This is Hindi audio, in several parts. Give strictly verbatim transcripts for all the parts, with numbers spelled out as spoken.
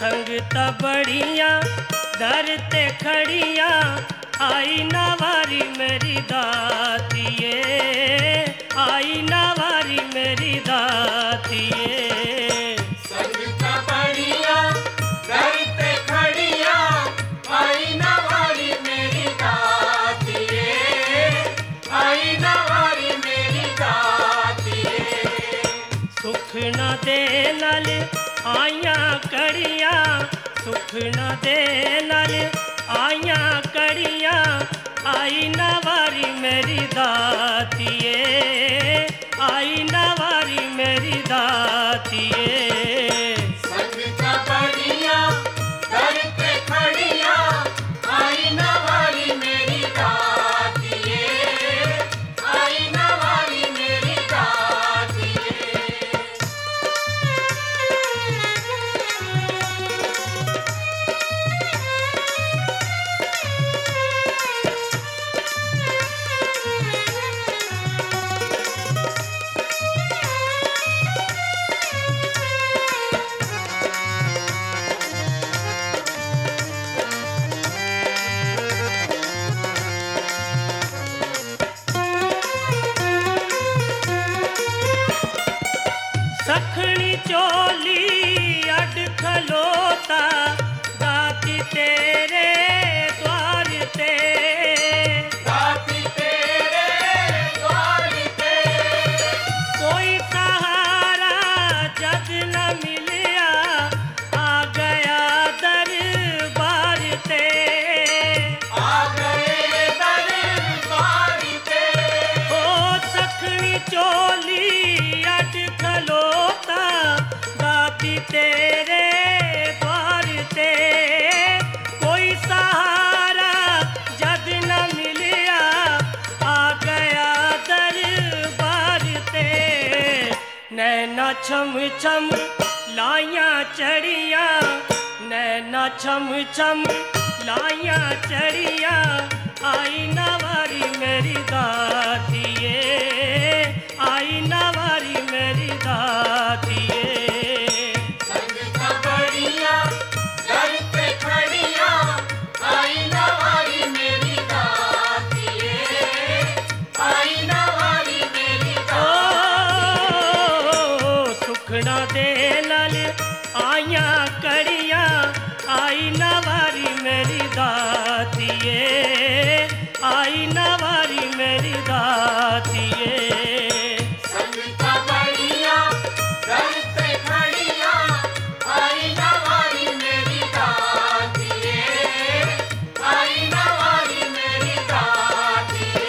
संगता बड़िया दर ते खड़िया आई ना वारी मेरी दातिए, आई ना वारी मेरी दातिए। संगता बड़िया दर ते खड़िया आई ना वारी मेरी दातिए, आई ना वारी मेरी दातिए। सुख न दे नल आइया कड़िया, सुख न दे नल आइया कड़िया आई ना वारी मेरी दातिए, आई ना वारी मेरी दातिए। संगता बड़िया दर ते खड़िया आई ना वारी मेरी दातिए, आई ना वारी मेरी दातिए। सखनी चोली अड खलोता दाती तेरे द्वार ते, दाती तेरे द्वार ते। कोई सहारा जद न मिलिया आ गया दरबार ते, आ गए दरबार ते। ओ सखनी चोली अड खलोता दाती तेरे द्वार ते, कोई सहारा जद न मिलिया आ गया दरबार ते। नैना छम छम लाइया चढ़िया, नैना छम छम लाइया चढ़िया आई ना वारी मेरी दातिए, आई ना वारी मेरी दातिए। संगता बड़िया दर ते खड़िया आई ना वारी मेरी दातिए, आई ना वारी मेरी दातिए। ओ सुख न दे नल आइया कड़िया आई ना वारी मेरी दातिए, आई ना वारी मेरी दातिए। संगता बड़िया दर ते खड़िया आई ना वारी मेरी दातिए, आई ना वारी मेरी दातिए।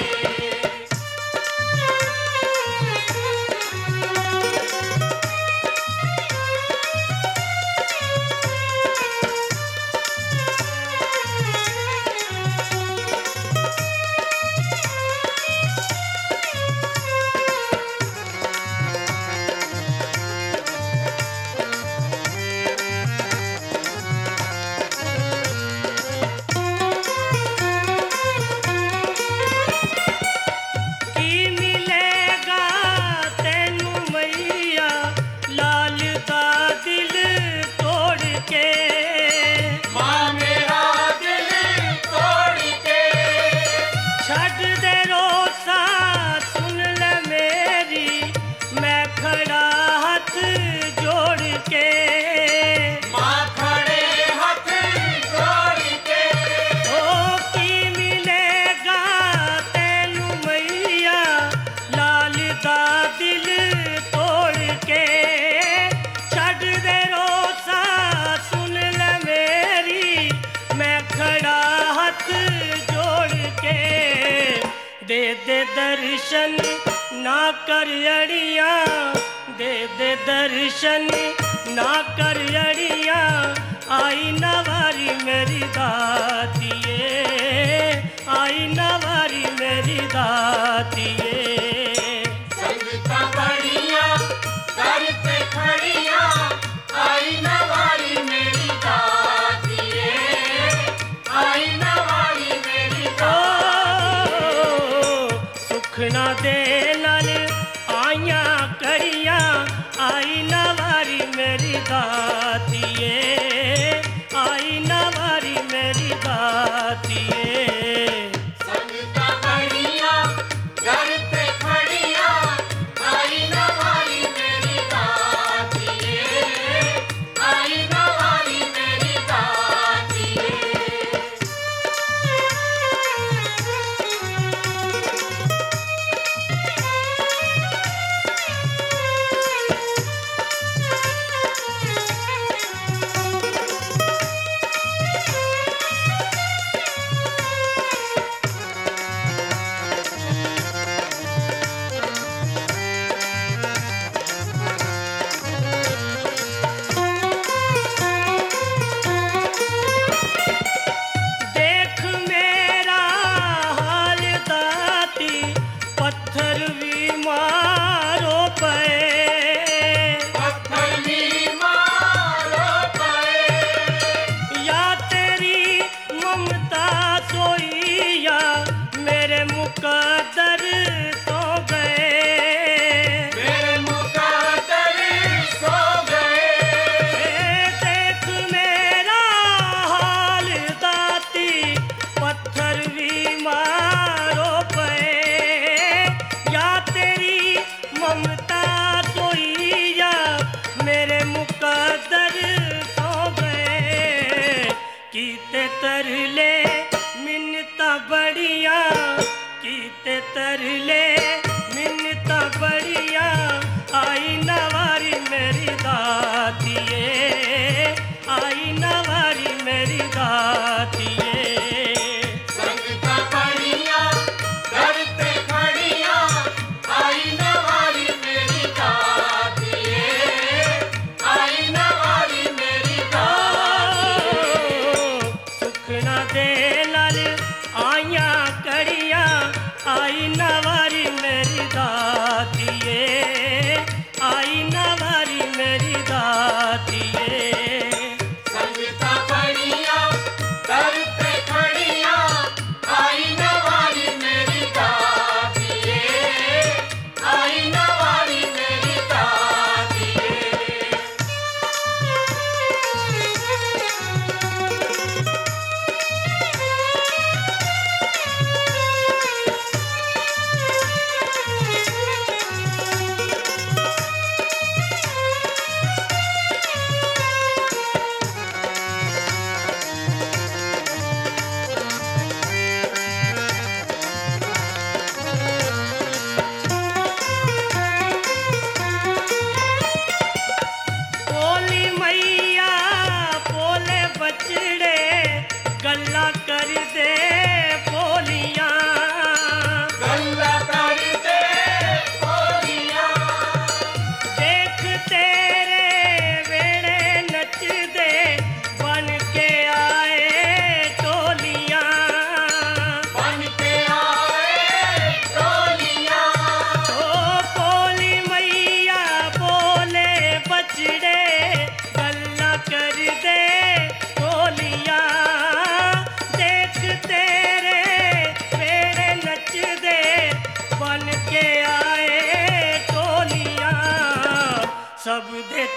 की मिलेगा तेनू मैया लाल दा दिल तोड़ के, मां मेरा दिल तोड़ के। छड़ दे रोसा सुन ले मेरी मैं खड़ा हाथ जोड़ के, मां खड़े हाथ जोड़ के। ओ की मिलेगा तेनू मैया लाल दा दिल तोड़ के, छड़ दे रोसा सुन ले मेरी मैं खड़ा हाथ जोड़ के। दे दे दर्शन ना कर अड़िया, दे दे दर्शन ना कर अड़िया आई ना वारी मेरी दातिए, आई ना वारी मेरी दातिए। संगता बड़िया दर ते खड़िया आई ना वारी मेरी दातिए, आई ना वारी मेरी दातिए। ओ सुख न दे नल आइया कड़िया आई ना वारी मेरी दातिए,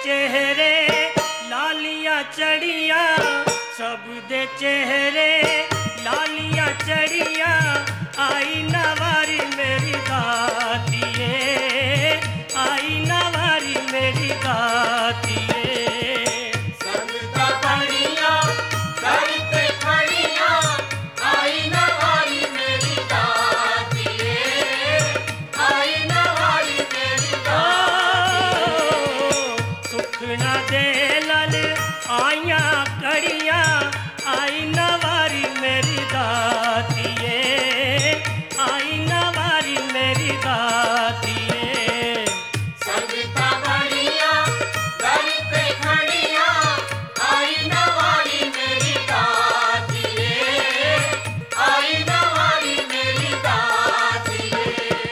चेहरे लालियां चढ़ियां, सब दे चेहरे लालियां चढ़ियां, आई ना वारी मेरी दातिए, आई ना वारी मेरी दातिए। संगता बड़िया दर पे खड़िया, आई ना वारी मेरी दातिए, आई ना वारी मेरी दातिए। सुख ना दे लल आइया कड़िया, आई ना वारी मेरी दातिए, आई ना वारी मेरी दातिए। संगता बड़िया दर पे खड़िया, आई ना वारी मेरी दातिए, आई ना वारी मेरी दातिए।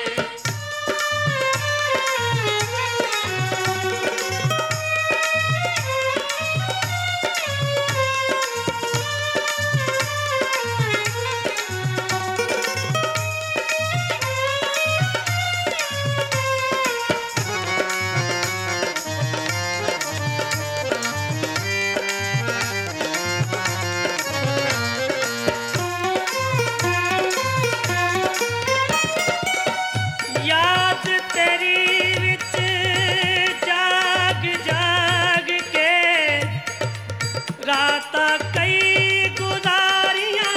याद तेरी विच जाग जाग के, रातां कई गुजारियां,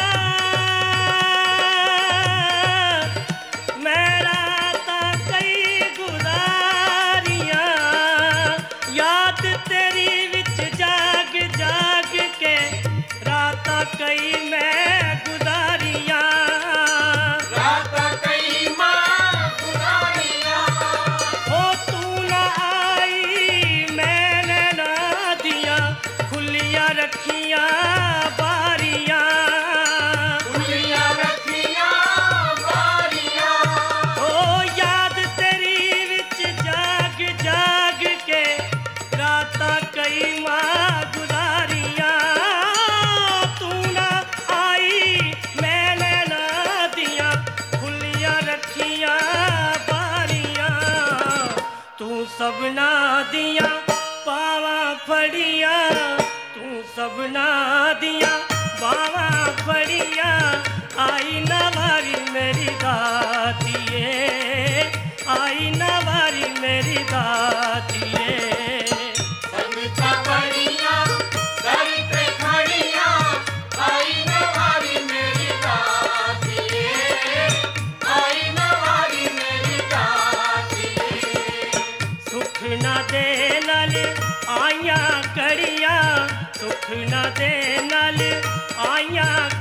मैं रातां कई गुजारियां। याद तेरी विच जाग जाग के, रातां कई मैं गुजारियां। रात कई मां गुजारियां, हो तू ना आई मैंने ना दिया, खुलिया रखिया बारियां। खुलियां रखियां बारियां। हो याद तेरी विच जाग जाग के, रातां कई मां गुजारियां। तू ना आई मैंने ना दिया, खुलिया रखिया बारियां। तू सबना दिया पावा फड़िया, तू सबना दिया बावा फड़िया, आई ना वारी मेरी दातिए, आई ना वारी मेरी दातिए। संगता बड़िया दर पे खड़िया, आई ना वारी मेरी दातिए, आई ना वारी मेरी दातिए। सुख ना दे नल आइया कड़िया, सुख ना दे नल आइया